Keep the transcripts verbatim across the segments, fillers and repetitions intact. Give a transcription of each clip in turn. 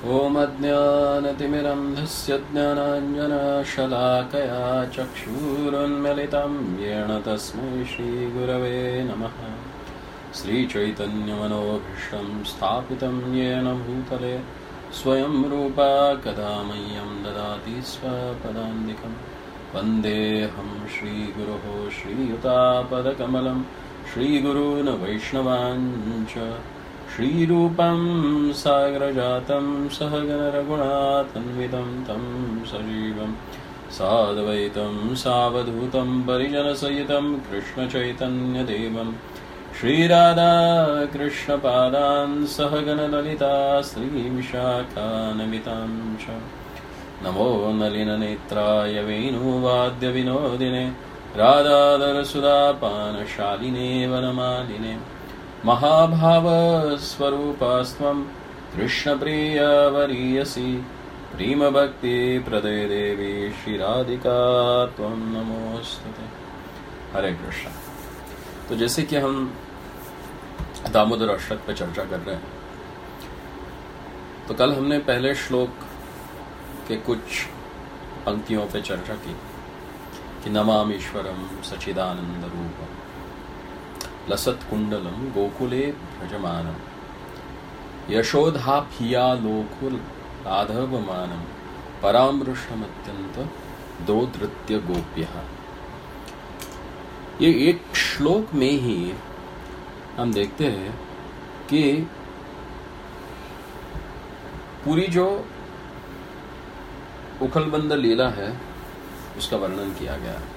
ॐ अज्ञानतिमिरन्धस्य ज्ञानाञ्जनशलाकया चक्षुरुन्मिलितं येन तस्मै श्रीगुरवे नमः। श्रीचैतन्यमनोभीष्टं स्थापितं येन भूतले स्वयं रूपा कदा मह्यं ददाति स्वपदान्तिकं। वन्देऽहं श्रीगुरोः श्रीयुतापदकमलं श्रीगुरून् वैष्णवाञ्च श्रीरूपं साग्रजातं सहगणरघुनाथन्वितं तं सजीवं साद्वैतं सावधूतं परिजनसहितं कृष्णचैतन्यदेवं श्रीराधाकृष्णपादान् सहगणललिता श्रीविशाखान्वितां च। नमो नलिननेत्राय वेणुवाद्यविनोदिने राधाधरसुधापानशालिने वनमालिने महाभावस्वरूपास्त्वं कृष्णप्रियवरीयसी प्रेमभक्तिप्रदे देवी श्रीराधिका त्वं नमोस्तुते। हरे कृष्ण। तो जैसे कि हम दामोदर अष्टक पे चर्चा कर रहे हैं, तो कल हमने पहले श्लोक के कुछ पंक्तियों पे चर्चा की कि नमामीश्वरं सच्चिदानंद रूपम लसत कुंडलम गोकुले भ्रजमानम यशोधाभियालोकुल राधवमानम परामृष्टमत्यंत दोधृत्य गोप्यः। ये एक श्लोक में ही हम देखते हैं कि पूरी जो उखलबंद लीला है उसका वर्णन किया गया है।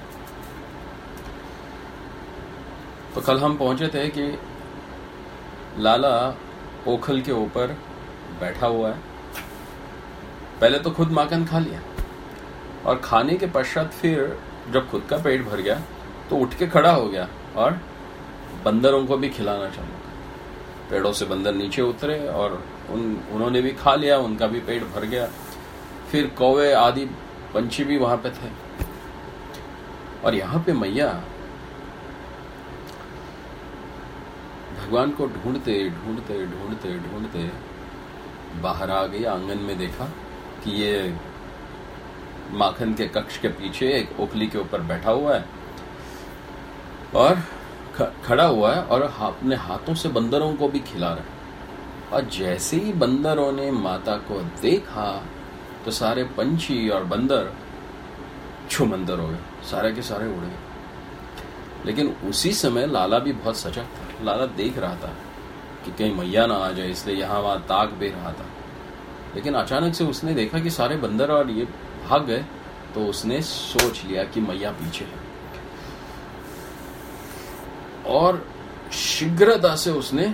तो कल हम पहुंचे थे कि लाला ओखल के ऊपर बैठा हुआ है। पहले तो खुद माखन खा लिया और खाने के पश्चात फिर जब खुद का पेट भर गया तो उठ के खड़ा हो गया और बंदरों को भी खिलाना चालू किया। पेड़ों से बंदर नीचे उतरे और उन उन्होंने भी खा लिया, उनका भी पेट भर गया। फिर कौवे आदि पंछी भी वहां पे थे और यहाँ पे मैया भगवान को ढूंढते ढूंढते ढूंढते ढूंढते बाहर आ गई। आंगन में देखा कि ये माखन के कक्ष के पीछे एक ओखली के ऊपर बैठा हुआ है और खड़ा हुआ है और अपने हाथों से बंदरों को भी खिला रहा है। और जैसे ही बंदरों ने माता को देखा तो सारे पंछी और बंदर छुमंदर हो गए, सारे के सारे उड़ गए। लेकिन उसी समय लाला भी बहुत सजग था। लाला देख रहा था कि कहीं मैया ना आ जाए, इसलिए यहाँ वहां ताक दे रहा था। लेकिन अचानक से उसने देखा कि सारे बंदर और ये भाग गए, तो उसने सोच लिया कि मैया पीछे है और शीघ्रता से उसने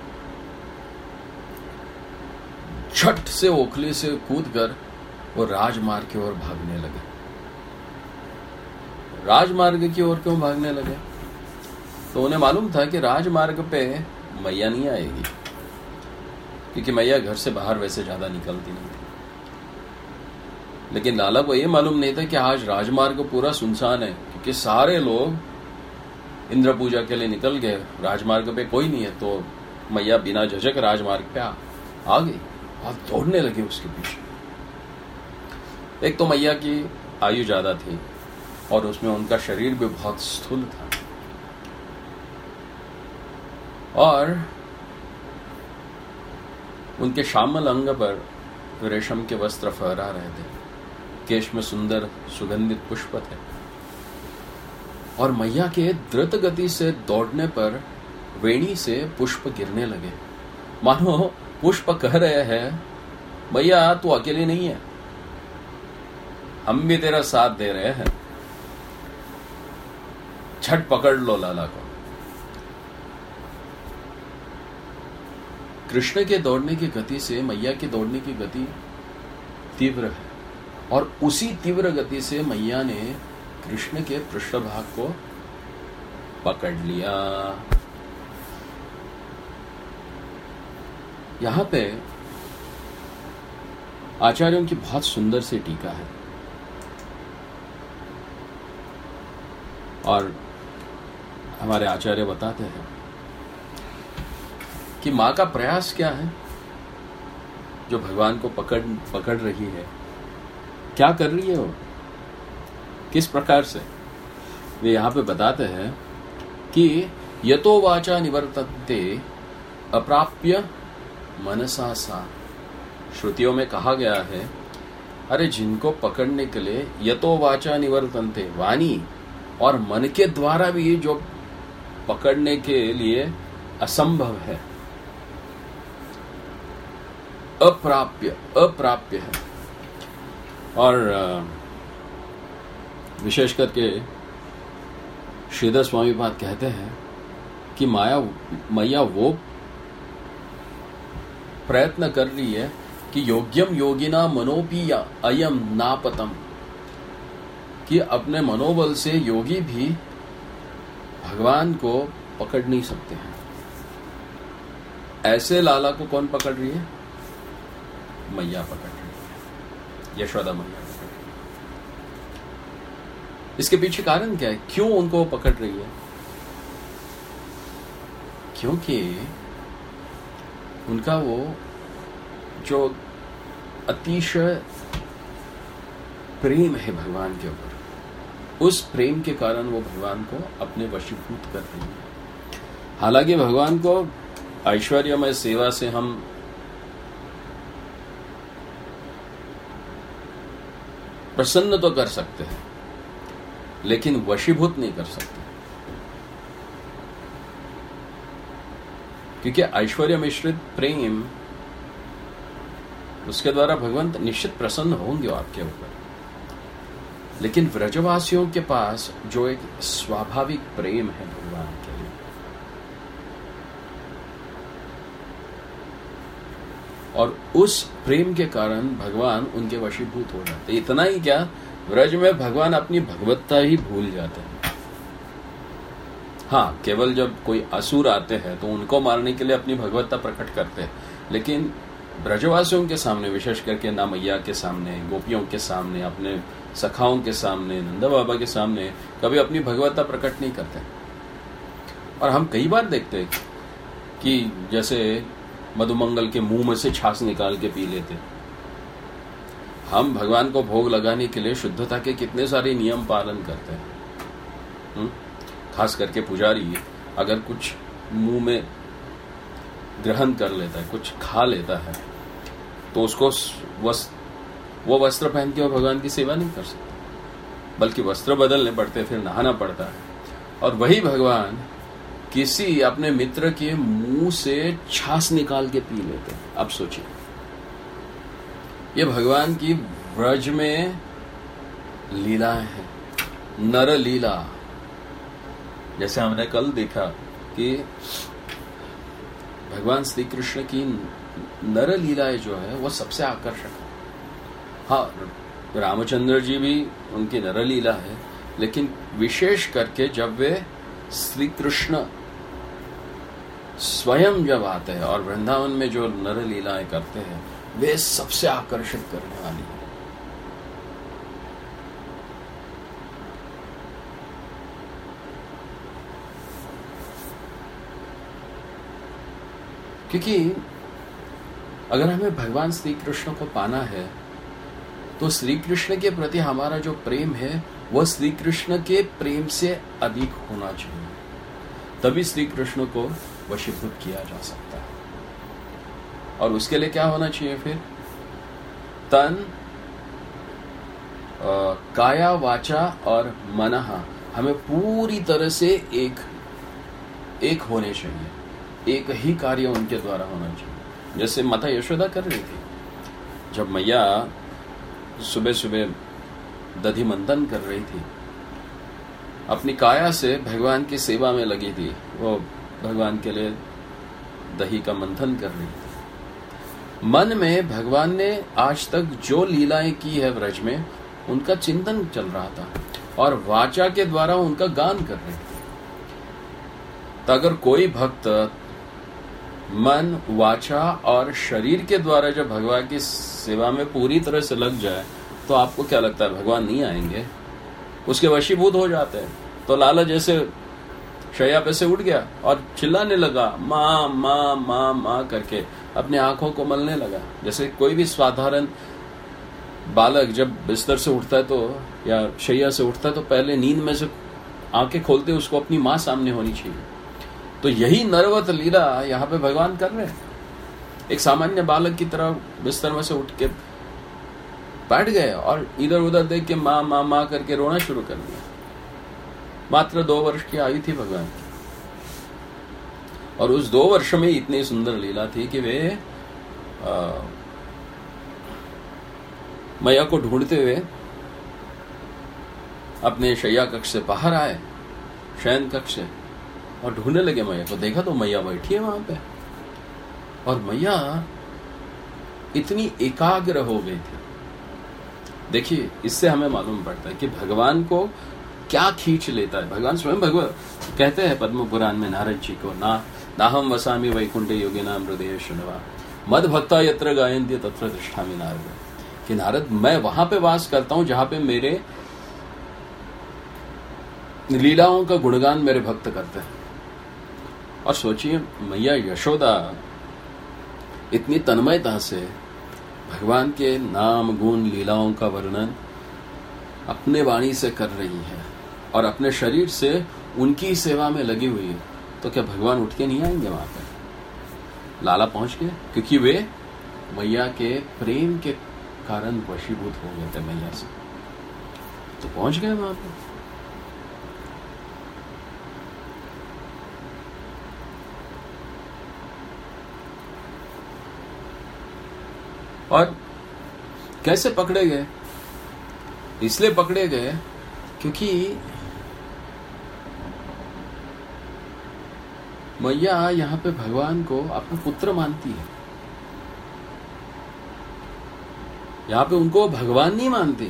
झट से ओखली से कूदकर वो राजमार्ग की ओर भागने लगे। राजमार्ग की ओर क्यों भागने लगे? तो उन्हें मालूम था कि राजमार्ग पे मैया नहीं आएगी, क्योंकि मैया घर से बाहर वैसे ज्यादा निकलती नहीं थी। लेकिन लाला को यह मालूम नहीं था कि आज राजमार्ग पूरा सुनसान है, क्योंकि सारे लोग इंद्र पूजा के लिए निकल गए, राजमार्ग पे कोई नहीं है। तो मैया बिना झिझक राजमार्ग पे आ, आ गई और दौड़ने लगी उसके पीछे। एक तो मैया की आयु ज्यादा थी और उसमें उनका शरीर भी बहुत स्थूल था और उनके श्यामल अंग पर रेशम के वस्त्र फहरा रहे थे, केश में सुंदर सुगंधित पुष्प थे। और मैया के द्रुत गति से दौड़ने पर वेणी से पुष्प गिरने लगे, मानो पुष्प कह रहे हैं मैया तू अकेली नहीं है, हम भी तेरा साथ दे रहे हैं, झट पकड़ लो लाला को। कृष्ण के दौड़ने की गति से मैया के दौड़ने की गति तीव्र है और उसी तीव्र गति से मैया ने कृष्ण के पृष्ठभाग को पकड़ लिया। यहां पे आचार्यों की बहुत सुंदर सी टीका है और हमारे आचार्य बताते हैं कि मां का प्रयास क्या है जो भगवान को पकड़ पकड़ रही है, क्या कर रही है वो, किस प्रकार से? वे यहाँ पे बताते हैं कि यतो वाचा निवर्तन्ते अप्राप्य मनसा सा। श्रुतियों में कहा गया है, अरे जिनको पकड़ने के लिए यतो वाचा निवर्तन्ते, वाणी और मन के द्वारा भी जो पकड़ने के लिए असंभव है, अप्राप्य अप्राप्य है। और विशेष करके श्रीधर स्वामी पाद कहते हैं कि माया मैया वो प्रयत्न कर रही है कि योग्यम योगिना मनोपी अयम नापतम, कि अपने मनोबल से योगी भी भगवान को पकड़ नहीं सकते हैं। ऐसे लाला को कौन पकड़ रही है? मैया पकड़ रही है, यशोदा मैया पकड़ रही है। इसके पीछे कारण क्या है, क्यों उनको पकड़ रही है? क्योंकि उनका वो जो अतिशय प्रेम है भगवान के ऊपर, उस प्रेम के कारण वो भगवान को अपने वशीभूत कर रही है। हालांकि भगवान को ऐश्वर्यमय सेवा से हम प्रसन्न तो कर सकते हैं, लेकिन वशीभूत नहीं कर सकते, क्योंकि ऐश्वर्य मिश्रित प्रेम, उसके द्वारा भगवंत निश्चित प्रसन्न होंगे आपके ऊपर। लेकिन व्रजवासियों के पास जो एक स्वाभाविक प्रेम है भगवान के लिए, और उस प्रेम के कारण भगवान उनके वशीभूत हो जाते। इतना ही क्या, व्रज में भगवान अपनी भगवत्ता ही भूल जाते हैं। हाँ, केवल जब कोई असुर आते हैं तो उनको मारने के लिए अपनी भगवत्ता प्रकट करते हैं, लेकिन ब्रजवासियों के सामने, विशेष करके ना मैया के सामने, गोपियों के सामने, अपने सखाओं के सामने, नंदा बाबा के सामने कभी अपनी भगवत्ता प्रकट नहीं करते। और हम कई बार देखते हैं कि जैसे मधुमंगल के मुंह में से छाछ निकाल के पी लेते। हम भगवान को भोग लगाने के लिए शुद्धता के कितने सारे नियम पालन करते हैं। हुँ? खास करके पुजारी अगर कुछ मुंह में ग्रहण कर लेता है, कुछ खा लेता है, तो उसको वस्त्र, वो वस्त्र पहन के वो भगवान की सेवा नहीं कर सकता, बल्कि वस्त्र बदलने पड़ते, फिर नहाना पड़ता है। और वही भगवान किसी अपने मित्र के मुंह से छाछ निकाल के पी लेते हैं। अब सोचिए, ये भगवान की व्रज में लीलाएं हैं, नर लीला। जैसे हमने कल देखा कि भगवान श्री कृष्ण की नर लीलाएं जो है वो सबसे आकर्षक है। हाँ, रामचंद्र जी भी उनकी नर लीला है, लेकिन विशेष करके जब वे श्री कृष्ण स्वयं जब आते हैं और वृंदावन में जो नर लीलाएं करते हैं, वे सबसे आकर्षित करने वाली है। क्योंकि अगर हमें भगवान श्री कृष्ण को पाना है तो श्री कृष्ण के प्रति हमारा जो प्रेम है वह श्री कृष्ण के प्रेम से अधिक होना चाहिए, तभी श्री कृष्ण को वशीभूत किया जा सकता है। और उसके लिए क्या होना चाहिए फिर? तन, आ, काया, वाचा और मनहा हमें पूरी तरह से एक एक होने चाहिए, एक ही कार्य उनके द्वारा होना चाहिए। जैसे माता यशोदा कर रही थी, जब मैया सुबह सुबह दधि मंथन कर रही थी, अपनी काया से भगवान की सेवा में लगी थी, वो भगवान के लिए दही का मंथन कर रही थी। मन में भगवान ने आज तक जो लीलाएं की है व्रज में, उनका चिंतन चल रहा था, और वाचा के द्वारा उनका गान कर रहे थे। तो अगर कोई भक्त मन, वाचा और शरीर के द्वारा जब भगवान की सेवा में पूरी तरह से लग जाए, तो आपको क्या लगता है भगवान नहीं आएंगे? उसके वशीभूत हो जाते हैं। तो लाला जैसे शैया पे से उठ गया और चिल्लाने लगा माँ माँ माँ माँ करके, अपने आंखों को मलने लगा। जैसे कोई भी साधारण बालक जब बिस्तर से उठता है तो या शैया से उठता है तो पहले नींद में से आंखें खोलते उसको अपनी माँ सामने होनी चाहिए। तो यही नरवत लीला यहाँ पे भगवान कर रहे हैं। एक सामान्य बालक की तरह बिस्तर में से उठ के बैठ गए और इधर उधर देख के माँ माँ माँ करके रोना शुरू कर दिया। मात्र दो वर्ष की आयु थी भगवान की, और उस दो वर्ष में इतनी सुंदर लीला थी कि वे मैया को ढूंढते हुए अपने शैया कक्ष से बाहर आए, शयन कक्ष से, और ढूंढने लगे मैया को। देखा तो मैया बैठी है वहां पे, और मैया इतनी एकाग्र हो गई थी। देखिए, इससे हमें मालूम पड़ता है कि भगवान को क्या खींच लेता है। भगवान स्वयं भगवान कहते हैं पद्म पुराण में नारद जी को, ना नाहम वसामि वैकुंठे योगिनाम हृदय शृण्वा मद भक्ता यत्र गायन्ति तत्र तिष्ठामि नारद, कि नारद मैं वहां पे वास करता हूं जहां पे मेरे लीलाओं का गुणगान मेरे भक्त करते हैं। और सोचिए, मैया यशोदा इतनी तन्मयता से भगवान के नाम गुण लीलाओं का वर्णन अपने वाणी से कर रही है और अपने शरीर से उनकी सेवा में लगी हुई है, तो क्या भगवान उठ के नहीं आएंगे वहां पे? लाला पहुंच गए, क्योंकि वे मैया के प्रेम के कारण वशीभूत हो गए थे मैया से, तो पहुंच गए वहां पे। और कैसे पकड़े गए? इसलिए पकड़े गए क्योंकि मैया यहां पे भगवान को अपना पुत्र मानती है। यहां पे उनको भगवान नहीं मानती,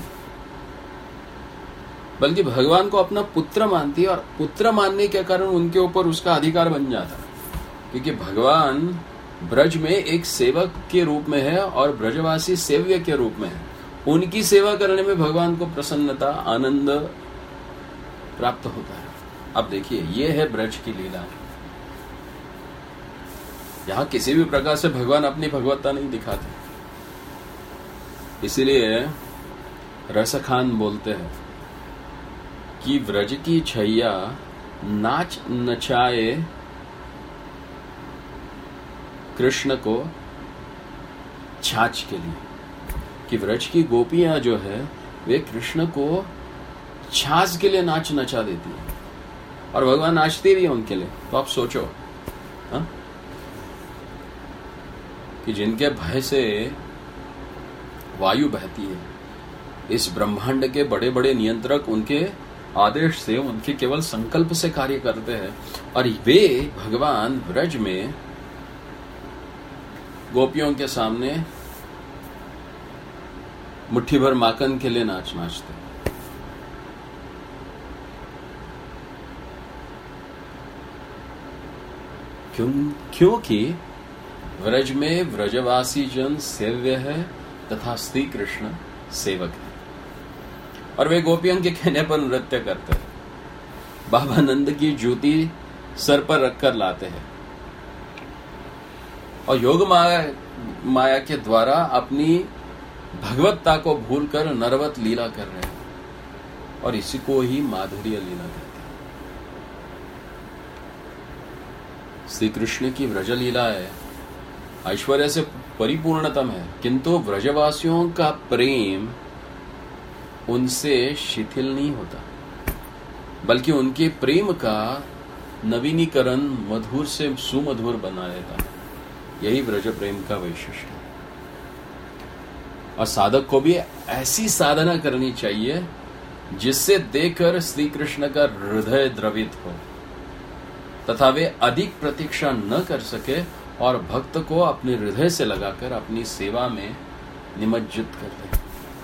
बल्कि भगवान को अपना पुत्र मानती है, और पुत्र मानने के कारण उनके ऊपर उसका अधिकार बन जाता है। क्योंकि भगवान ब्रज में एक सेवक के रूप में है और ब्रजवासी सेव्य के रूप में है। उनकी सेवा करने में भगवान को प्रसन्नता, आनंद प्राप्त होता है। अब देखिए, यह है ब्रज की लीला। यहां किसी भी प्रकार से भगवान अपनी भगवत्ता नहीं दिखाते। इसीलिए रसखान बोलते हैं कि व्रज की छैया नाच नचाए कृष्ण को छाछ के लिए, कि व्रज की गोपियां जो है वे कृष्ण को छाछ के लिए नाच नचा देती है, और भगवान नाचते भी है उनके लिए। तो आप सोचो, हा? कि जिनके भय से वायु बहती है, इस ब्रह्मांड के बड़े बड़े नियंत्रक उनके आदेश से, उनके केवल संकल्प से कार्य करते हैं, और वे भगवान ब्रज में गोपियों के सामने मुट्ठी भर माखन के लिए नाच नाचते। क्यों? क्योंकि व्रज में व्रजवासी जन सेव्य है तथा श्री कृष्ण सेवक है, और वे गोपियों के कहने पर नृत्य करते हैं। बाबा नंद की ज्योति सर पर रखकर लाते हैं, और योग माया माया के द्वारा अपनी भगवत्ता को भूलकर नरवत लीला कर रहे हैं, और इसी को ही माधुर्य लीला कहते हैं। श्री कृष्ण की व्रज लीला है, ऐश्वर्य से परिपूर्णतम है, किंतु व्रजवासियों का प्रेम उनसे शिथिल नहीं होता, बल्कि उनके प्रेम का नवीनीकरण मधुर से सुमधुर बना देता है। यही व्रज प्रेम का वैशिष्ट्य है। और साधक को भी ऐसी साधना करनी चाहिए जिससे देखकर श्री कृष्ण का हृदय द्रवित हो, तथा वे अधिक प्रतीक्षा न कर सके और भक्त को अपने हृदय से लगाकर अपनी सेवा में निमज्जित कर दे।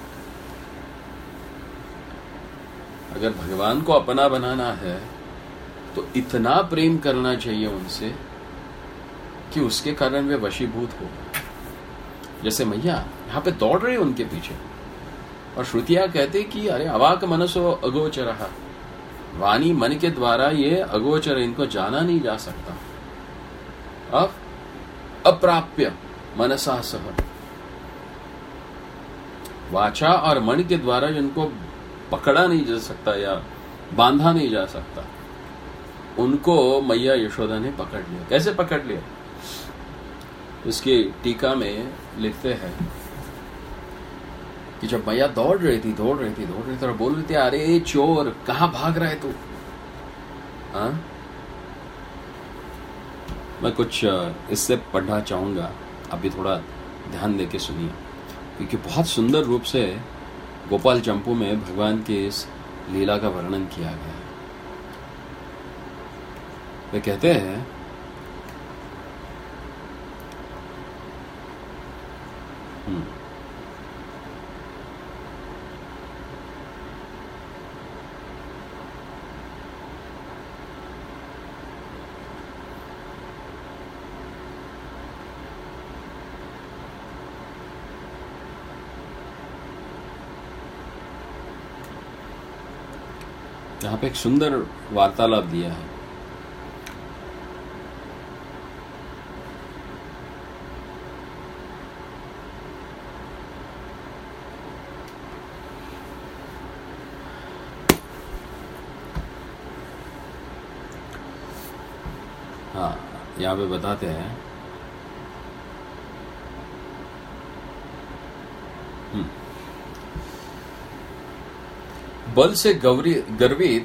अगर भगवान को अपना बनाना है तो इतना प्रेम करना चाहिए उनसे कि उसके कारण वे वशीभूत हो। जैसे मैया यहां पे दौड़ रही उनके पीछे, और श्रुतियां कहते कि अरे अवाक मनसो अगोचरः, वाणी मन के द्वारा ये अगोचर, इनको जाना नहीं जा सकता। अब अप्राप्य, मनसा सह। वाचा और मन के द्वारा जिनको पकड़ा नहीं जा सकता या बांधा नहीं जा सकता, उनको मैया यशोदा ने पकड़ लिया। कैसे पकड़ लिया? इसकी टीका में लिखते हैं कि जब मैया दौड़ रही थी दौड़ रही थी दौड़ रही थी और बोल रही थी, अरे चोर, कहां भाग रहा है तू? हाँ, मैं कुछ इससे पढ़ना चाहूंगा, अभी थोड़ा ध्यान देके सुनिए, क्योंकि बहुत सुंदर रूप से गोपाल चंपू में भगवान की इस लीला का वर्णन किया गया है। वे कहते हैं, हम्म यहाँ पे एक सुंदर वार्तालाप दिया है। हाँ, यहाँ पे बताते हैं, बल से गौरी गर्वित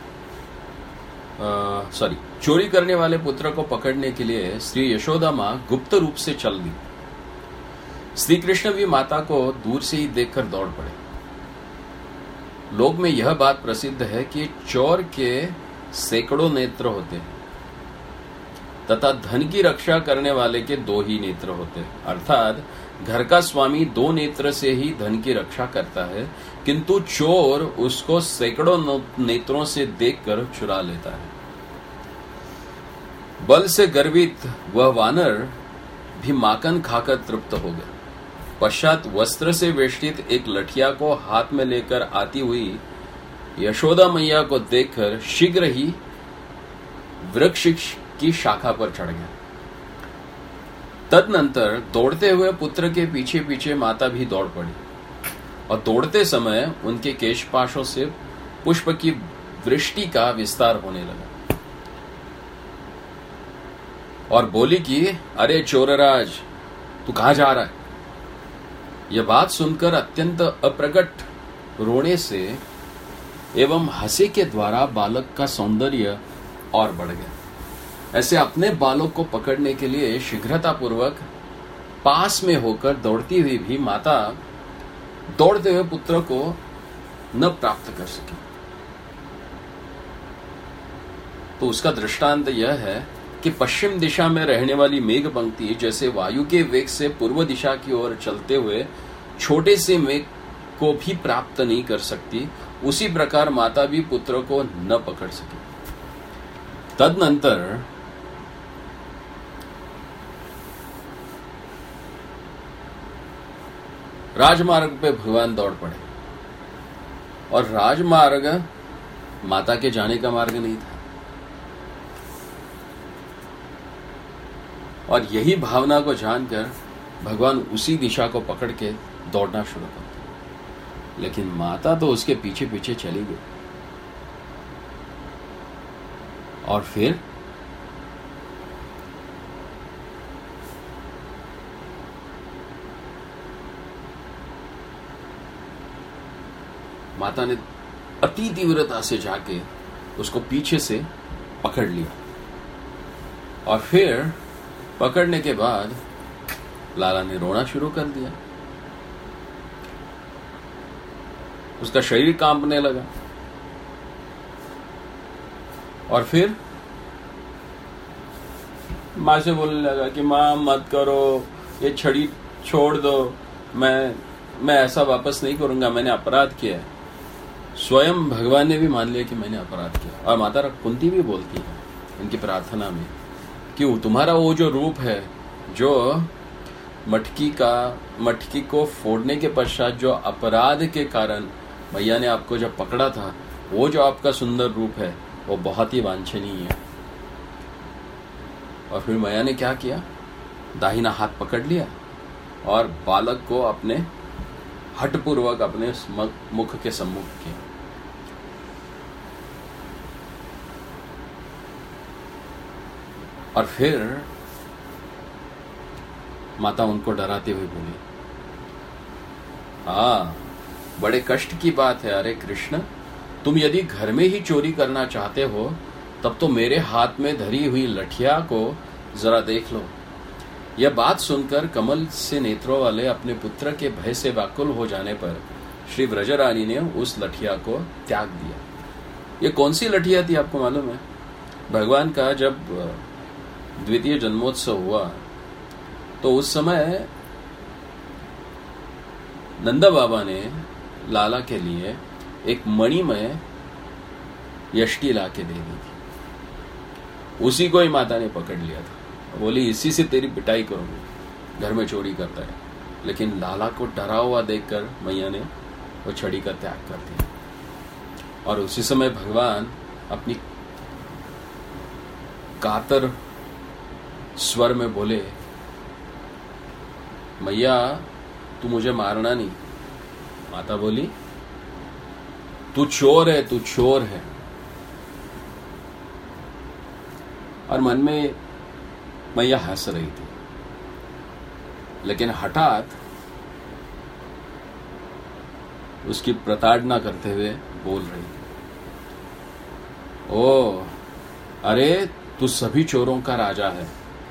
सॉरी चोरी करने वाले पुत्र को पकड़ने के लिए श्री यशोदा माँ गुप्त रूप से चल दी। श्री कृष्ण भी माता को दूर से ही देखकर दौड़ पड़े। लोक में यह बात प्रसिद्ध है कि चोर के सैकड़ों नेत्र होते हैं तथा धन की रक्षा करने वाले के दो ही नेत्र होते हैं। अर्थात घर का स्वामी दो नेत्र से ही धन की रक्षा करता है, किंतु चोर उसको सैकड़ों नेत्रों से देखकर चुरा लेता है। बल से गर्वित वह वानर भी माखन खाकर तृप्त हो गया। पश्चात वस्त्र से वेष्टित एक लठिया को हाथ में लेकर आती हुई यशोदा मैया को देखकर शीघ्र ही वृक्ष की शाखा पर चढ़ गया। तदनंतर दौड़ते हुए पुत्र के पीछे पीछे माता भी दौड़ पड़ी और दौड़ते समय उनके केशपाशों से पुष्प की वृष्टि का विस्तार होने लगा और बोली कि अरे चोरराज, तू कहां जा रहा है? यह बात सुनकर अत्यंत अप्रकट रोने से एवं हंसी के द्वारा बालक का सौंदर्य और बढ़ गया। ऐसे अपने बालक को पकड़ने के लिए शीघ्रतापूर्वक पास में होकर दौड़ती हुई भी माता दौड़ते हुए पुत्र को न प्राप्त कर सकी। तो उसका दृष्टांत यह है कि पश्चिम दिशा में रहने वाली मेघ पंक्ति जैसे वायु के वेग से पूर्व दिशा की ओर चलते हुए छोटे से मेघ को भी प्राप्त नहीं कर सकती, उसी प्रकार माता भी पुत्र को न पकड़ सकी। तदनंतर राजमार्ग पे भगवान दौड़ पड़े और राजमार्ग माता के जाने का मार्ग नहीं था, और यही भावना को जानकर भगवान उसी दिशा को पकड़ के दौड़ना शुरू कर दिया। लेकिन माता तो उसके पीछे पीछे चली गई और फिर माता ने अति तीव्रता से जाके उसको पीछे से पकड़ लिया और फिर पकड़ने के बाद लाला ने रोना शुरू कर दिया। उसका शरीर कांपने लगा और फिर माँ से बोलने लगा कि माँ मत करो, ये छड़ी छोड़ दो, मैं मैं ऐसा वापस नहीं करूंगा, मैंने अपराध किया है। स्वयं भगवान ने भी मान लिया कि मैंने अपराध किया। और माता कुंती भी बोलती है उनकी प्रार्थना में कि तुम्हारा वो जो रूप है, जो मटकी का मटकी को फोड़ने के पश्चात जो अपराध के कारण मैया ने आपको जब पकड़ा था, वो जो आपका सुंदर रूप है वो बहुत ही वांछनीय है। और फिर मैया ने क्या किया? दाहिना हाथ पकड़ लिया और बालक को अपने हठपूर्वक अपने मुख के सम्मुख किया। और फिर माता उनको डराते हुए बोली, हाँ बड़े कष्ट की बात है। अरे कृष्ण, तुम यदि घर में ही चोरी करना चाहते हो तब तो मेरे हाथ में धरी हुई लठिया को जरा देख लो। यह बात सुनकर कमल से नेत्रों वाले अपने पुत्र के भय से व्याकुल हो जाने पर श्री व्रजरानी ने उस लठिया को त्याग दिया। ये कौन सी लठिया थी आपको मालूम है? भगवान का जब द्वितीय जन्मोत्सव हुआ तो उस समय नंदा बाबा ने लाला के लिए एक मणिमय यष्टि ला के दे दी थी। उसी को ही माता ने पकड़ लिया था, बोली इसी से तेरी पिटाई करूंगी, घर में चोरी करता है। लेकिन लाला को डरा हुआ देखकर मैया ने वो छड़ी का त्याग कर दिया। और उसी समय भगवान अपनी कातर स्वर में बोले, मैया तू मुझे मारना नहीं। माता बोली, तू चोर है, तू चोर है। और मन में मैया हंस रही थी, लेकिन हठात उसकी प्रताड़ना करते हुए बोल रही थी, ओ अरे तू सभी चोरों का राजा है।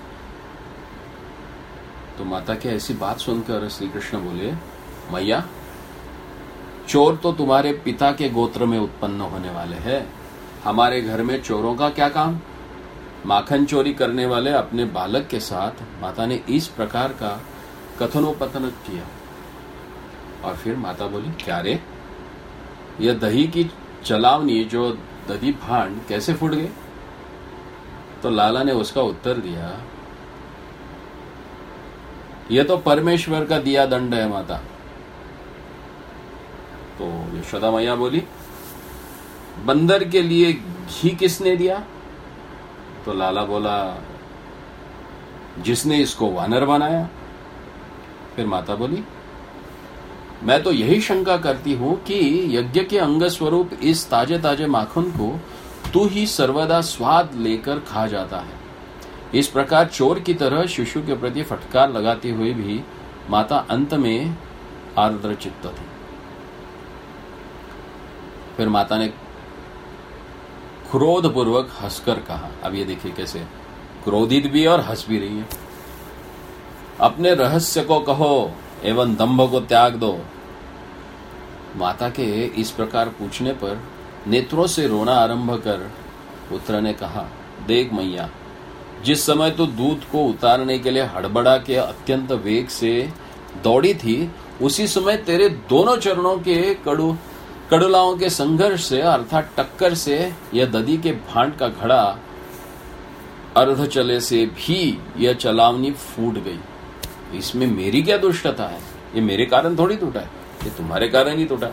तो माता की ऐसी बात सुनकर श्री कृष्ण बोले, मैया चोर तो तुम्हारे पिता के गोत्र में उत्पन्न होने वाले हैं, हमारे घर में चोरों का क्या काम। माखन चोरी करने वाले अपने बालक के साथ माता ने इस प्रकार का कथनोपकथन किया। और फिर माता बोली, क्या रे, यह दही की चलावनी जो दधी भांड कैसे फूट गए? तो लाला ने उसका उत्तर दिया, यह तो परमेश्वर का दिया दंड है माता। तो यशोदा मैया बोली, बंदर के लिए घी किसने दिया? तो लाला बोला, जिसने इसको वानर बनाया। फिर माता बोली, मैं तो यही शंका करती हूं कि यज्ञ के अंग स्वरूप इस ताजे ताजे माखन को तू ही सर्वदा स्वाद लेकर खा जाता है। इस प्रकार चोर की तरह शिशु के प्रति फटकार लगाती हुई भी माता अंत में आर्द्र चित्त थी। फिर माता ने क्रोधपूर्वक हंसकर कहा, अब ये देखिए कैसे क्रोधित भी और हंस भी रही है, अपने रहस्य को कहो एवं दंभ को त्याग दो। माता के इस प्रकार पूछने पर नेत्रों से रोना आरंभ कर पुत्र ने कहा, देख मैया, जिस समय तो दूध को उतारने के लिए हड़बड़ा के अत्यंत वेग से दौड़ी थी, उसी समय तेरे दोनों चरणों के कड़ू कड़ुलाओं के संघर्ष से अर्थात टक्कर से यह दधी के भांड का घड़ा अर्ध चले से भी यह चलावनी फूट गई। इसमें मेरी क्या दुष्टता है? ये मेरे कारण थोड़ी टूटा है, ये तुम्हारे कारण ही टूटा।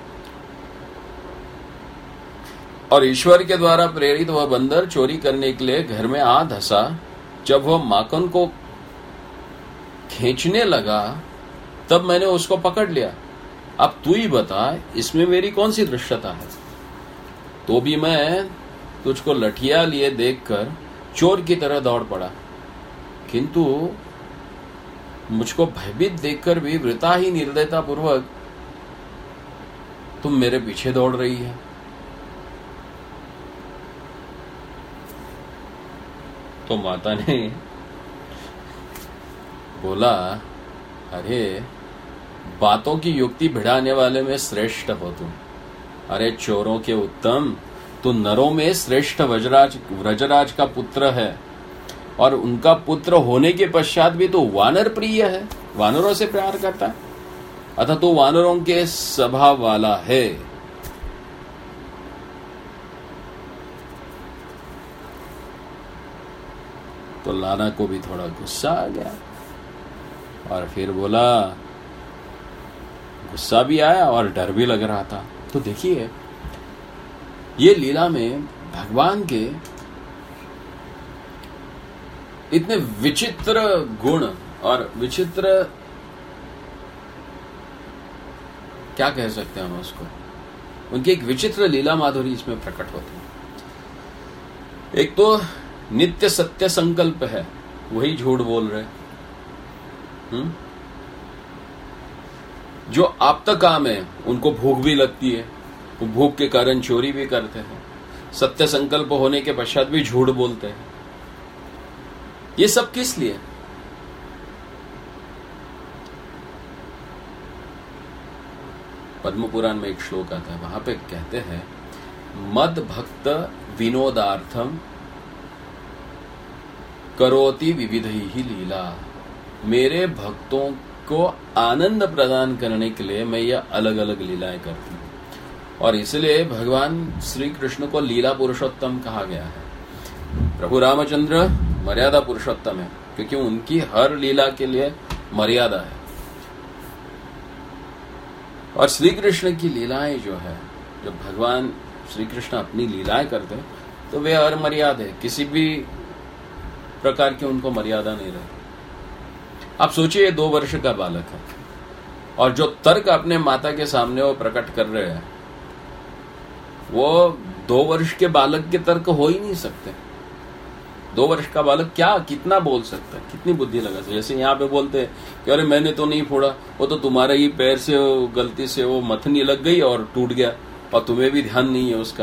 और ईश्वर के द्वारा प्रेरित वह बंदर चोरी करने के लिए घर में आ धसा। जब वह माखन को खींचने लगा तब मैंने उसको पकड़ लिया। अब तू ही बता, इसमें मेरी कौन सी दुष्टता है? तो भी मैं तुझको लठिया लिए देखकर चोर की तरह दौड़ पड़ा, किंतु मुझको भयभीत देखकर भी वृथा ही निर्दयता पूर्वक तुम मेरे पीछे दौड़ रही है। तो माता ने बोला, अरे बातों की युक्ति भिड़ाने वाले में श्रेष्ठ हो तुम। अरे चोरों के उत्तम, तू नरों में श्रेष्ठ वज्रराज व्रजराज का पुत्र है, और उनका पुत्र होने के पश्चात भी तो वानर प्रिय है, वानरों से प्यार करता है, अतः तो वानरों के स्वभाव वाला है। तो लाला को भी थोड़ा गुस्सा आ गया और फिर बोला, गुस्सा भी आया और डर भी लग रहा था। तो देखिए, ये लीला में भगवान के इतने विचित्र गुण और विचित्र क्या कह सकते हैं हम उसको, उनकी एक विचित्र लीला माधुरी इसमें प्रकट होती है। एक तो नित्य सत्य संकल्प है, वही झूठ बोल रहे, हम्म जो आप्त काम है उनको भूख भी लगती है, वो भूख के कारण चोरी भी करते हैं, सत्य संकल्प होने के पश्चात भी झूठ बोलते हैं। ये सब किस लिए? पद्म पुराण में एक श्लोक आता है, वहां पे कहते हैं मद भक्त विनोदार्थम करोति विविधि ही लीला। मेरे भक्तों को आनंद प्रदान करने के लिए मैं यह अलग अलग लीलाएं करती हूं, और इसलिए भगवान श्री कृष्ण को लीला पुरुषोत्तम कहा गया है। प्रभु रामचंद्र मर्यादा पुरुषोत्तम है, क्योंकि उनकी हर लीला के लिए मर्यादा है। और श्री कृष्ण की लीलाएं जो है, जब भगवान श्री कृष्ण अपनी लीलाएं करते हैं तो वे हर मर्यादा है, किसी भी प्रकार की उनको मर्यादा नहीं रहती। आप सोचिए, दो वर्ष का बालक है और जो तर्क अपने माता के सामने वो प्रकट कर रहे हैं, वो दो वर्ष के बालक के तर्क हो ही नहीं सकते। दो वर्ष का बालक क्या कितना बोल सकता है, कितनी बुद्धि लगा सकता है। जैसे यहाँ पे बोलते हैं कि अरे मैंने तो नहीं फोड़ा, वो तो तुम्हारे ही पैर से गलती से वो मथनी लग गई और टूट गया, और तुम्हें भी ध्यान नहीं है उसका।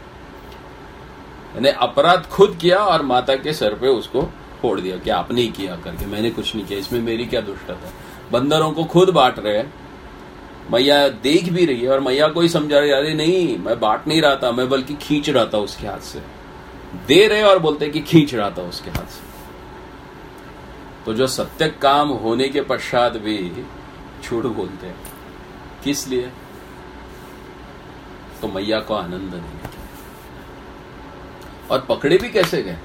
यानी अपराध खुद किया और माता के सर पे उसको फोड़ दिया कि आपने ही किया करके, मैंने कुछ नहीं किया, इसमें मेरी क्या दुष्टता। बंदरों को खुद बांट रहे हैं, मैया देख भी रही है और मैया को ही समझा रही है, अरे नहीं मैं बांट नहीं रहा था, मैं बल्कि खींच रहा था उसके हाथ से। दे रहे और बोलते कि खींच रहा था उसके हाथ से। तो जो सत्य काम होने के पश्चात भी झूठ बोलते हैं, किस लिए? तो मैया को आनंद देने के। और पकड़े भी कैसे गए?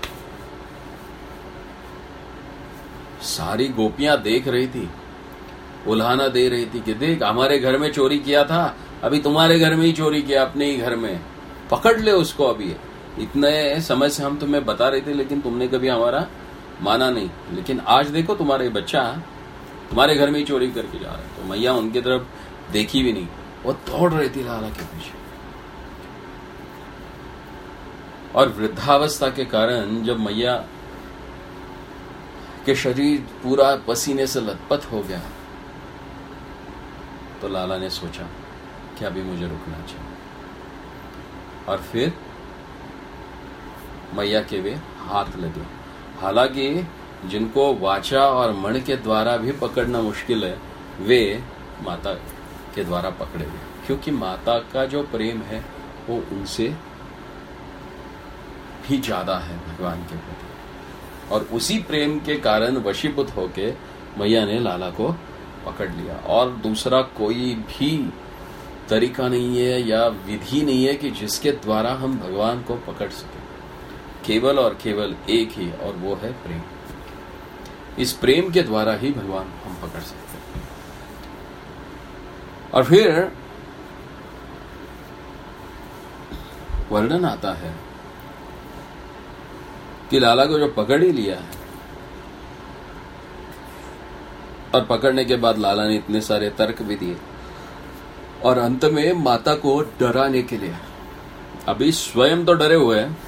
सारी गोपियां देख रही थी, उल्हाना दे रही थी कि देख हमारे घर में चोरी किया था, अभी तुम्हारे घर में ही चोरी किया, अपने ही घर में, पकड़ ले उसको। अभी इतने समय से हम तुम्हें बता रहे थे, लेकिन तुमने कभी हमारा माना नहीं, लेकिन आज देखो तुम्हारे बच्चा तुम्हारे घर में ही चोरी करके जा रहा है। तो मैया उनकी तरफ देखी भी नहीं, वो दौड़ रही थी लाला के पीछे। और वृद्धावस्था के कारण जब मैया के शरीर पूरा पसीने से लथपथ हो गया, तो लाला ने सोचा कि अभी मुझे रुकना चाहिए। और फिर मैया के वे हाथ लगे। हालांकि जिनको वाचा और मन के द्वारा भी पकड़ना मुश्किल है, वे माता के द्वारा पकड़े गए, क्योंकि माता का जो प्रेम है वो उनसे भी ज्यादा है भगवान के प्रति। और उसी प्रेम के कारण वशीभूत होके मैया ने लाला को पकड़ लिया। और दूसरा कोई भी तरीका नहीं है या विधि नहीं है कि जिसके द्वारा हम भगवान को पकड़ सके। केवल और केवल एक ही, और वो है प्रेम। इस प्रेम के द्वारा ही भगवान हम पकड़ सकते हैं। और फिर वर्णन आता है कि लाला को जो पकड़ ही लिया है, और पकड़ने के बाद लाला ने इतने सारे तर्क भी दिए, और अंत में माता को डराने के लिए, अभी स्वयं तो डरे हुए हैं,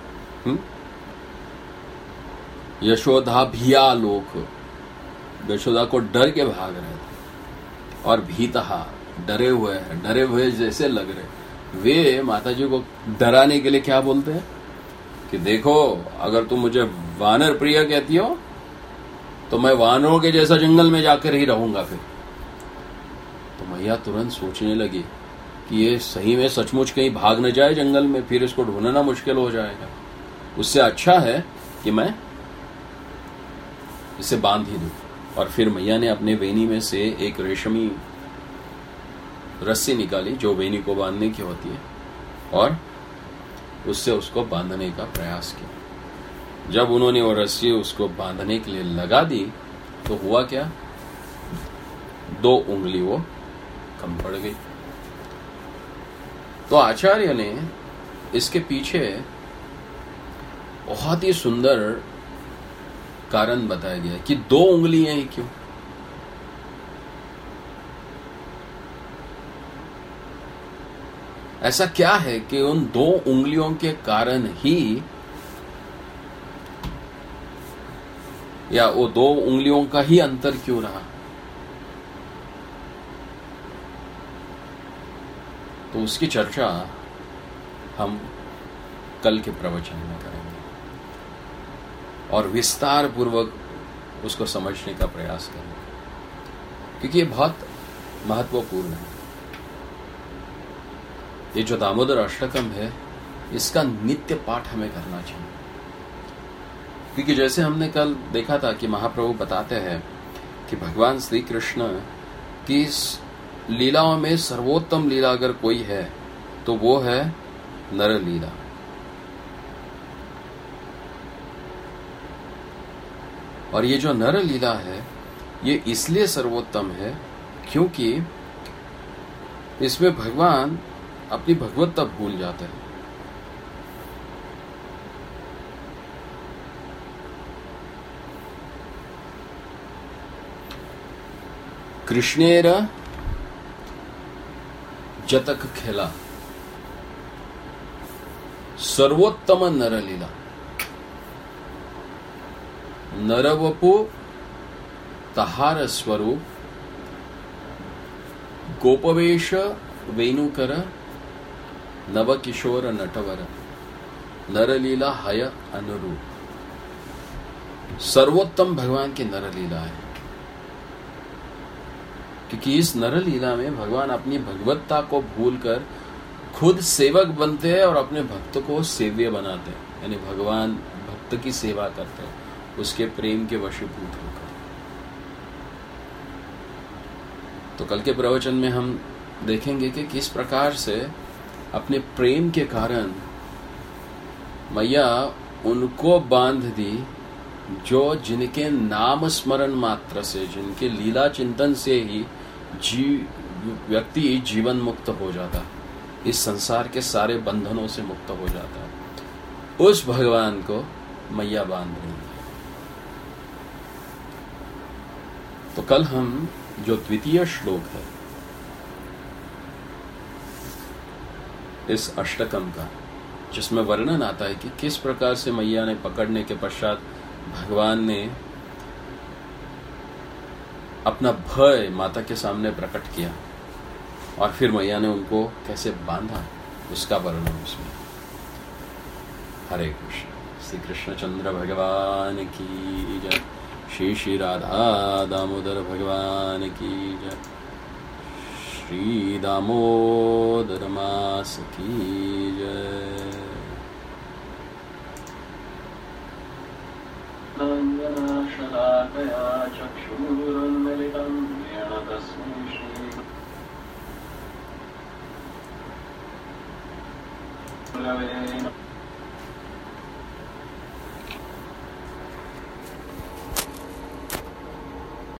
यशोदा भिया लोक, यशोदा को डर के भाग रहे थे, और भीतहा डरे हुए हैं, डरे हुए जैसे लग रहे। वे माता जी को डराने के लिए क्या बोलते हैं कि देखो, अगर तुम मुझे वानर प्रिय कहती हो तो मैं वानरों के जैसा जंगल में जाकर ही रहूंगा। फिर तो मैया तुरंत सोचने लगी कि ये सही में सचमुच कहीं भाग न जाए जंगल में, फिर इसको ढूंढना मुश्किल हो जाएगा। उससे अच्छा है कि मैं इसे बांध ही दूं। और फिर मैया ने अपने वेनी में से एक रेशमी रस्सी निकाली, जो वेनी को बांधने की होती है, और उससे उसको बांधने का प्रयास किया। जब उन्होंने वो रस्सी उसको बांधने के लिए लगा दी, तो हुआ क्या, दो उंगली वो कम पड़ गई। तो आचार्य ने इसके पीछे बहुत ही सुंदर कारण बताया गया कि दो उंगलियां ही क्यों। ऐसा क्या है कि उन दो उंगलियों के कारण ही, या वो दो उंगलियों का ही अंतर क्यों रहा? तो उसकी चर्चा हम कल के प्रवचन में करेंगे और विस्तार पूर्वक उसको समझने का प्रयास करेंगे, क्योंकि ये बहुत महत्वपूर्ण है। ये जो दामोदर अष्टकम है, इसका नित्य पाठ हमें करना चाहिए, क्योंकि जैसे हमने कल देखा था कि महाप्रभु बताते हैं कि भगवान श्री कृष्ण की लीलाओं में सर्वोत्तम लीला अगर कोई है तो वो है नर लीला। और ये जो नर लीला है, ये इसलिए सर्वोत्तम है क्योंकि इसमें भगवान अपनी भगवत्ता भूल जाते हैं। कृष्णेर जतक खेला सर्वोत्तम नरलीला। नरवपु तहार स्वरूप गोपवेश वेणुकर नवकिशोर नटवर नरलीला हय अनुरूप। सर्वोत्तम भगवान की नरलीला है, क्योंकि इस नरलीला में भगवान अपनी भगवत्ता को भूलकर खुद सेवक बनते हैं और अपने भक्त को सेव्य बनाते हैं, यानी भगवान भक्त की सेवा करते हैं उसके प्रेम के वशीभूत होकर। तो कल के प्रवचन में हम देखेंगे कि किस प्रकार से अपने प्रेम के कारण मैया उनको बांध दी जो जिनके नाम स्मरण मात्र से, जिनके लीला चिंतन से ही जी व्यक्ति जीवन मुक्त हो जाता, इस संसार के सारे बंधनों से मुक्त हो जाता, उस भगवान को मैया बांध रही है। तो कल हम जो द्वितीय श्लोक है इस अष्टकम का, जिसमें वर्णन आता है कि किस प्रकार से मैया ने पकड़ने के पश्चात भगवान ने अपना भय माता के सामने प्रकट किया और फिर मैया ने उनको कैसे बांधा, उसका वर्णन उसमें। हरे कृष्ण। श्री कृष्णचंद्र भगवान की जय। श्री श्री राधा दामोदर भगवान की जय। श्री दामोदर मास की जय। शलाकया चक्षुरुन्मिलितं येन तस्मै श्री